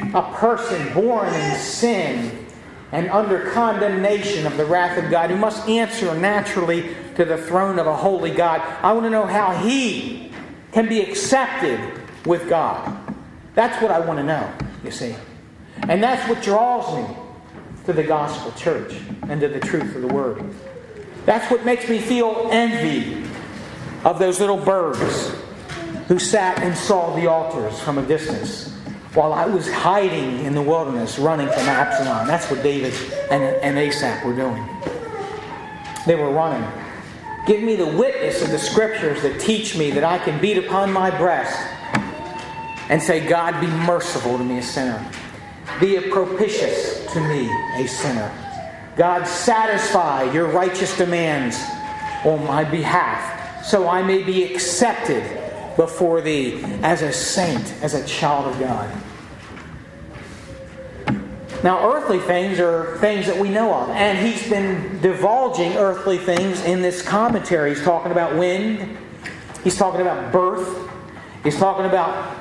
a person born in sin and under condemnation of the wrath of God, who must answer naturally to the throne of a holy God. I want to know how he can be accepted with God. That's what I want to know, you see. And that's what draws me to the gospel church and to the truth of the Word. That's what makes me feel envy of those little birds who sat and saw the altars from a distance while I was hiding in the wilderness running from Absalom. That's what David and Asaph were doing. They were running. Give me the witness of the Scriptures that teach me that I can beat upon my breast and say, God, be merciful to me, a sinner. Be propitious to me, a sinner. God, satisfy your righteous demands on my behalf, so I may be accepted before Thee as a saint, as a child of God. Now, earthly things are things that we know of, and he's been divulging earthly things in this commentary. He's talking about wind. He's talking about birth. He's talking about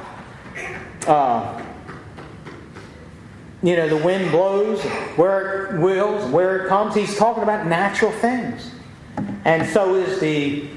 the wind blows, where it wills, where it comes. He's talking about natural things. And so is the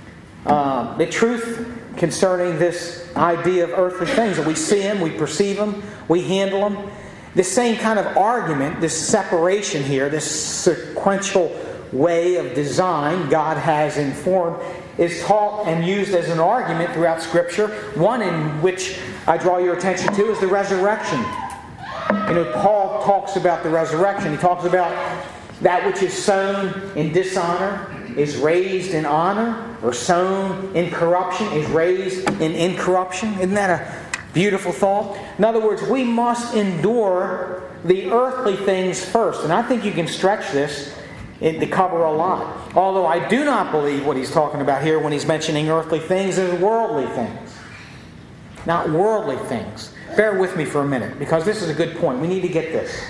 truth concerning this idea of earthly things. That we see them, we perceive them, we handle them. The same kind of argument, this separation here, this sequential way of design God has informed, is taught and used as an argument throughout Scripture. One in which I draw your attention to is the resurrection. Paul talks about the resurrection. He talks about that which is sown in dishonor is raised in honor, or sown in corruption is raised in incorruption. Isn't that a beautiful thought? In other words, we must endure the earthly things first. And I think you can stretch this to cover a lot. Although I do not believe what he's talking about here when he's mentioning earthly things is worldly things. Not worldly things. Bear with me for a minute, because this is a good point. We need to get this.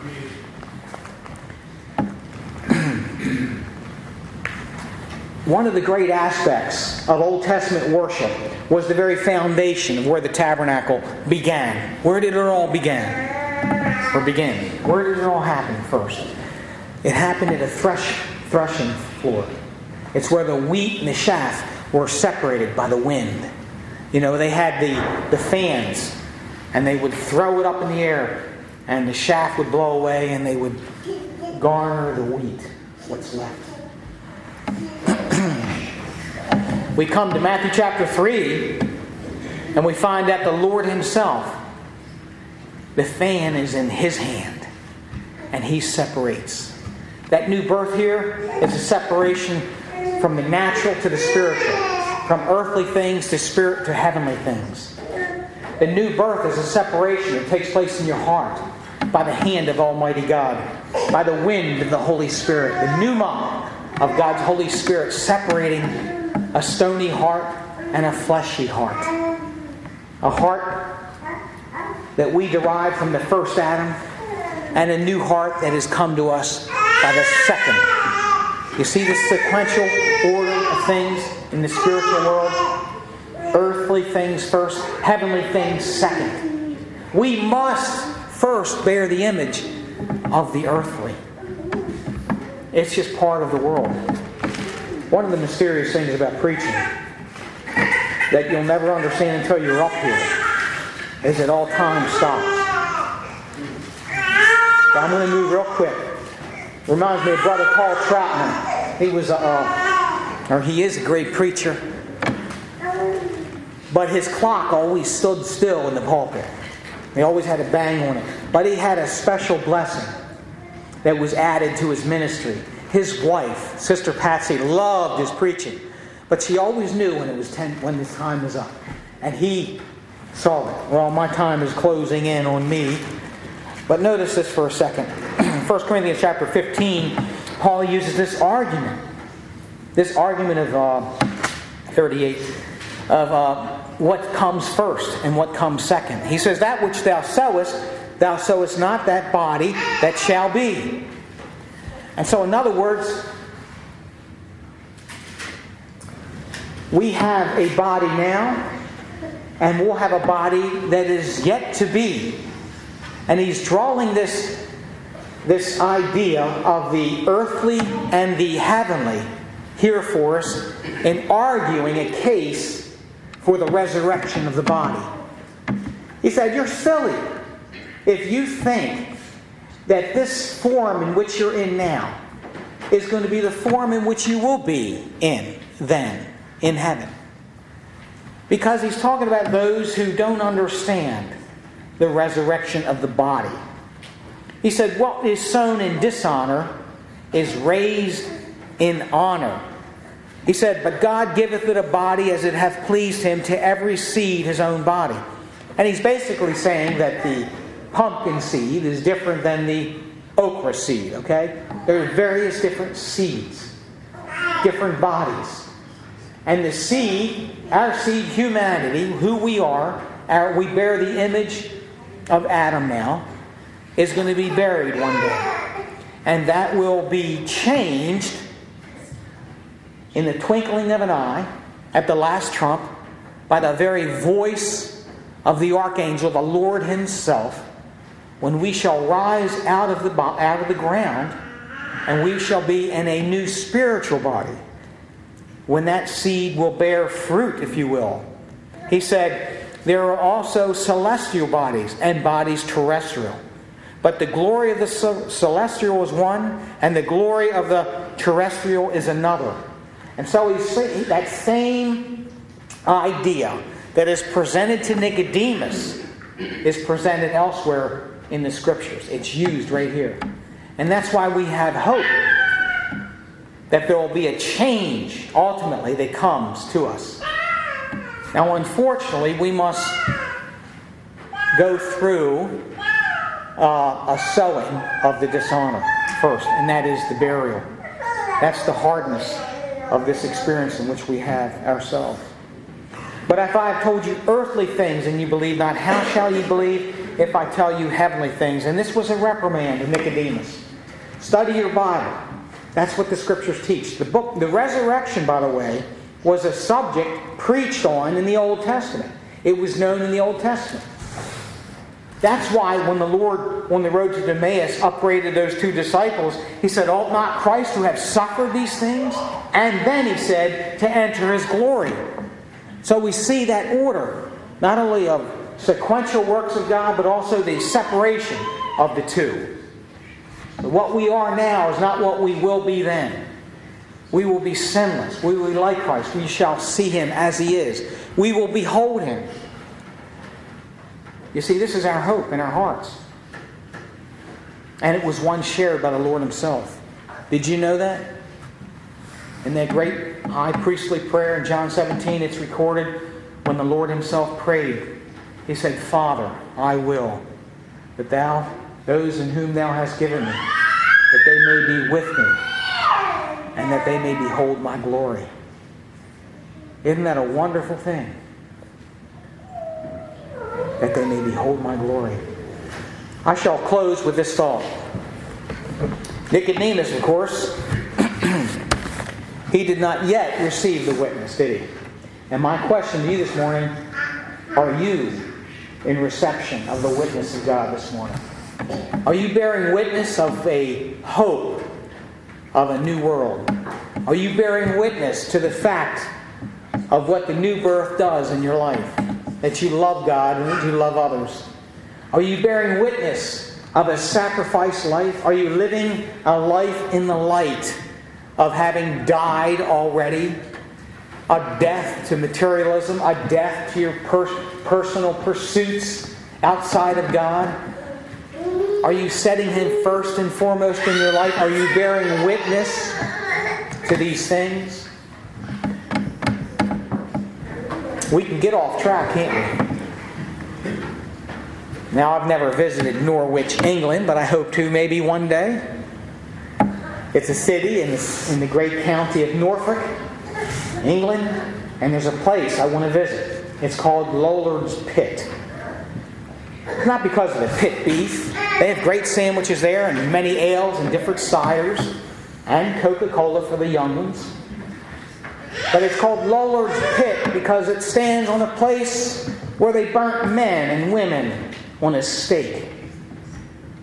One of the great aspects of Old Testament worship was the very foundation of where the tabernacle began. Where did it all begin? Where did it all happen first? It happened at a threshing floor. It's where the wheat and the chaff were separated by the wind. They had the fans, and they would throw it up in the air, and the chaff would blow away, and they would garner the wheat, what's left. We come to Matthew chapter 3, and we find that the Lord Himself, the fan is in His hand, and He separates. That new birth here is a separation from the natural to the spiritual, from earthly things to heavenly things. The new birth is a separation that takes place in your heart by the hand of Almighty God, by the wind of the Holy Spirit, the pneuma of God's Holy Spirit separating a stony heart and a fleshy heart. A heart that we derive from the first Adam, and a new heart that has come to us by the second. You see the sequential order of things in the spiritual world? Earthly things first, heavenly things second. We must first bear the image of the earthly. It's just part of the world. One of the mysterious things about preaching that you'll never understand until you're up here is that all time stops. So I'm going to move real quick. Reminds me of Brother Paul Troutman. He is a great preacher, but his clock always stood still in the pulpit. He always had a bang on it. But he had a special blessing that was added to his ministry. His wife, Sister Patsy, loved his preaching, but she always knew when his time was up. And he saw it. Well, my time is closing in on me. But notice this for a second. 1 Corinthians chapter 15, Paul uses this argument of 38, of what comes first and what comes second. He says, that which thou sowest not that body that shall be. And so, in other words, we have a body now, and we'll have a body that is yet to be. And he's drawing this idea of the earthly and the heavenly here for us and arguing a case for the resurrection of the body. He said, you're silly if you think that this form in which you're in now is going to be the form in which you will be in then, in heaven. Because he's talking about those who don't understand the resurrection of the body. He said, what is sown in dishonor is raised in honor. He said, but God giveth it a body as it hath pleased him, to every seed his own body. And he's basically saying that the pumpkin seed is different than the okra seed, okay? There are various different seeds, different bodies. And the seed, our seed, humanity, who we are, we bear the image of Adam now, is going to be buried one day. And that will be changed in the twinkling of an eye, at the last trump, by the very voice of the archangel, the Lord himself, when we shall rise out of the ground, and we shall be in a new spiritual body, when that seed will bear fruit, if you will. He said, there are also celestial bodies and bodies terrestrial. But the glory of the celestial is one, and the glory of the terrestrial is another. And so that same idea that is presented to Nicodemus is presented elsewhere in the Scriptures. It's used right here. And that's why we have hope that there will be a change ultimately that comes to us. Now, unfortunately, we must go through a sowing of the dishonor first, and that is the burial. That's the hardness of this experience in which we have ourselves. But if I have told you earthly things and you believe not, how shall you believe if I tell you heavenly things? And this was a reprimand to Nicodemus. Study your Bible. That's what the Scriptures teach. The resurrection, by the way, was a subject preached on in the Old Testament. It was known in the Old Testament. That's why when the Lord, on the road to Emmaus, upbraided those two disciples, he said, ought not Christ to have suffered these things? And then he said, to enter his glory. So we see that order, not only of sequential works of God, but also the separation of the two. But what we are now is not what we will be then. We will be sinless. We will be like Christ. We shall see him as he is. We will behold him. You see, this is our hope in our hearts. And it was one shared by the Lord himself. Did you know that? In that great high priestly prayer in John 17, it's recorded when the Lord himself prayed. He said, Father, I will that those in whom thou hast given me, that they may be with me, and that they may behold my glory. Isn't that a wonderful thing? That they may behold my glory. I shall close with this thought. Nicodemus, of course, he did not yet receive the witness, did he? And my question to you this morning, are you in reception of the witness of God this morning? Are you bearing witness of a hope of a new world? Are you bearing witness to the fact of what the new birth does in your life? That you love God and that you love others? Are you bearing witness of a sacrifice life? Are you living a life in the light of having died already? A death to materialism, a death to your personal pursuits outside of God? Are you setting him first and foremost in your life? Are you bearing witness to these things? We can get off track, can't we? Now, I've never visited Norwich, England, but I hope to maybe one day. It's a city in the great county of Norfolk, England, and there's a place I want to visit. It's called Lollard's Pit. It's not because of the pit beef. They have great sandwiches there and many ales and different ciders and Coca-Cola for the young ones. But it's called Lollard's Pit because it stands on a place where they burnt men and women on a stake.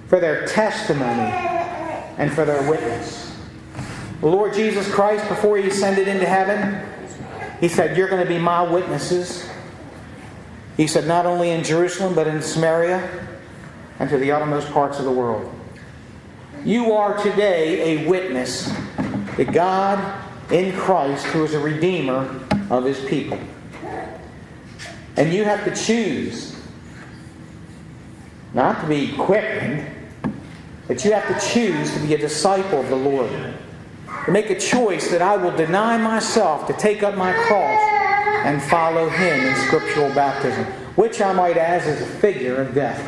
for their testimony and for their witness. The Lord Jesus Christ, before He ascended into heaven, He said, "You're going to be my witnesses." He said, not only in Jerusalem, but in Samaria and to the uttermost parts of the world. You are today a witness that God in Christ, who is a Redeemer of His people. And you have to choose not to be quickened, but you have to choose to be a disciple of the Lord. To make a choice that I will deny myself to take up my cross and follow Him in scriptural baptism, which I might add is a figure of death.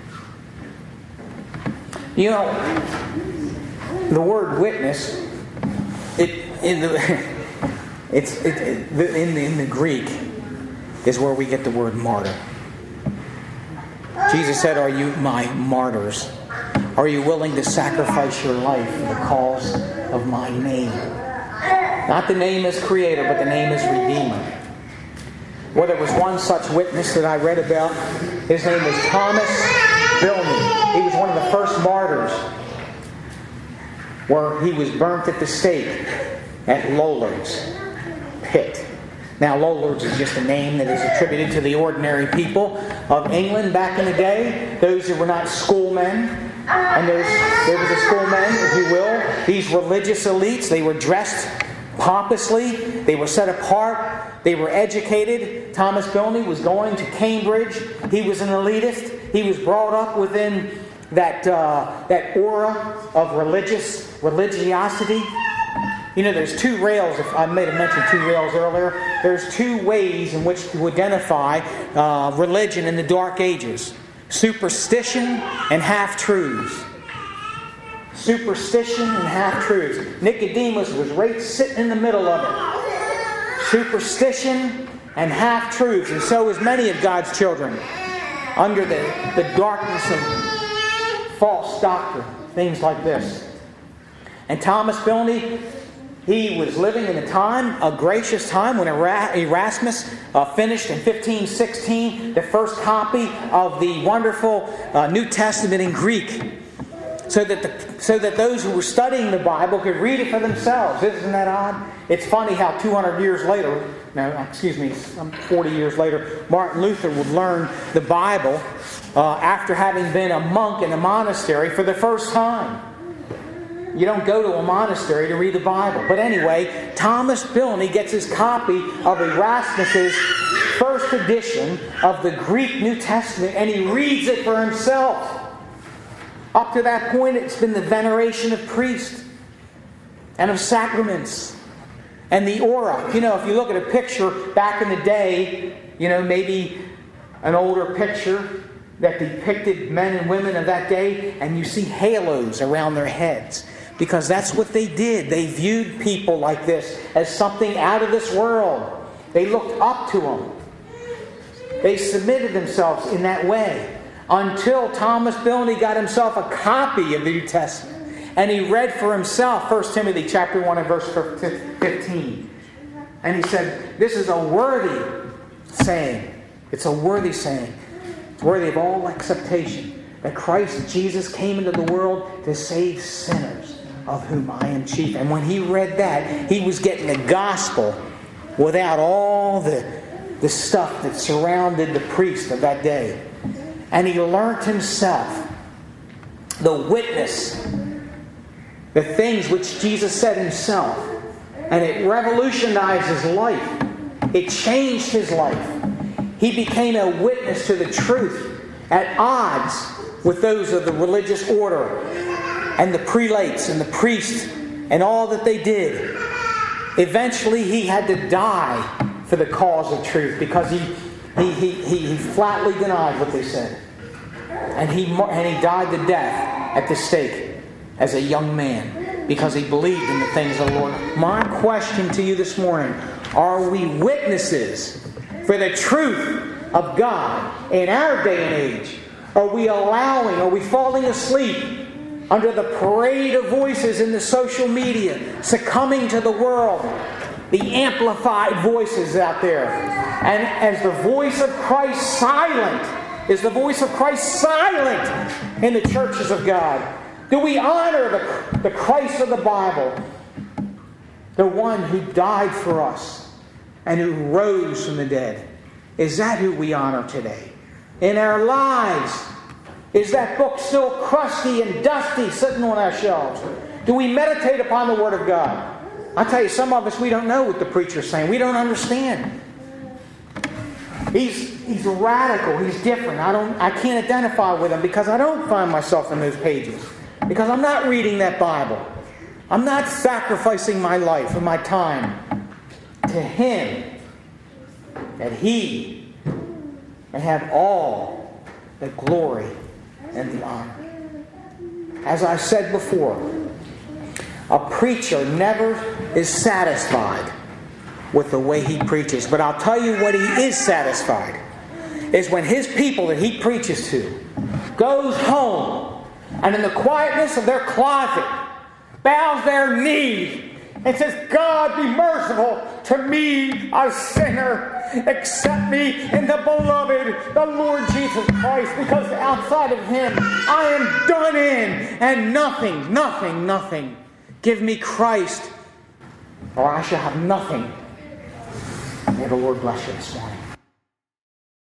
You know, the word witness, in the Greek, is where we get the word martyr. Jesus said, "Are you my martyrs? Are you willing to sacrifice your life for the cause of my name?" Not the name as Creator, but the name as Redeemer. Well, there was one such witness that I read about. His name was Thomas Bilney. He was one of the first martyrs, where he was burnt at the stake at Lollards Pit. Now, Lollards is just a name that is attributed to the ordinary people of England back in the day. Those who were not schoolmen. And there was a schoolmen, if you will. These religious elites, they were dressed pompously. They were set apart. They were educated. Thomas Bilney was going to Cambridge. He was an elitist. He was brought up within that aura of religiosity. You know, there's two rails. If I made a mention two rails earlier, there's two ways in which to identify religion in the Dark Ages: superstition and half-truths. Superstition and half-truths. Nicodemus was right sitting in the middle of it. Superstition and half-truths. And so is many of God's children under the darkness of false doctrine. Things like this. And Thomas Bilney, he was living in a gracious time, when Erasmus finished in 1516 the first copy of the wonderful New Testament in Greek, so that those who were studying the Bible could read it for themselves. Isn't that odd? It's funny how 200 years later, 40 years later, Martin Luther would learn the Bible after having been a monk in a monastery for the first time. You don't go to a monastery to read the Bible. But anyway, Thomas Bilney gets his copy of Erasmus's first edition of the Greek New Testament, and he reads it for himself. Up to that point, it's been the veneration of priests and of sacraments and the aura. You know, if you look at a picture back in the day, you know, maybe an older picture that depicted men and women of that day, and you see halos around their heads. Because that's what they did. They viewed people like this as something out of this world. They looked up to them. They submitted themselves in that way. Until Thomas Bilney got himself a copy of the New Testament. And he read for himself 1 Timothy chapter 1 and verse 15. And he said, this is a worthy saying. It's a worthy saying. It's worthy of all acceptation. That Christ Jesus came into the world to save sinners, of whom I am chief. And when he read that, he was getting the gospel without all the stuff that surrounded the priest of that day. And he learnt himself the witness, the things which Jesus said himself. And it revolutionized his life. It changed his life. He became a witness to the truth at odds with those of the religious order and the prelates and the priests and all that they did. Eventually he had to die for the cause of truth, because he flatly denied what they said. And he died the death at the stake as a young man, because he believed in the things of the Lord. My question to you this morning: are we witnesses for the truth of God in our day and age? Are we falling asleep under the parade of voices in the social media, succumbing to the world, the amplified voices out there? And as the voice of Christ silent Is the voice of Christ silent in the churches of God? Do we honor the Christ of the Bible? The one who died for us and who rose from the dead. Is that who we honor today? In our lives, is that book still crusty and dusty sitting on our shelves? Do we meditate upon the Word of God? I tell you, some of us, we don't know what the preacher's saying. We don't understand. He's radical. He's different. I can't identify with him because I don't find myself in those pages. Because I'm not reading that Bible. I'm not sacrificing my life and my time to Him, that He may have all the glory and the honor. As I said before, a preacher never is satisfied with the way he preaches. But I'll tell you what he is satisfied, is when his people that he preaches to goes home and in the quietness of their closet bows their knee and says, God, be merciful to me, a sinner. Accept me in the beloved, the Lord Jesus Christ, because outside of Him I am done in, and nothing. Give me Christ, or I shall have nothing. May the Lord bless you this morning.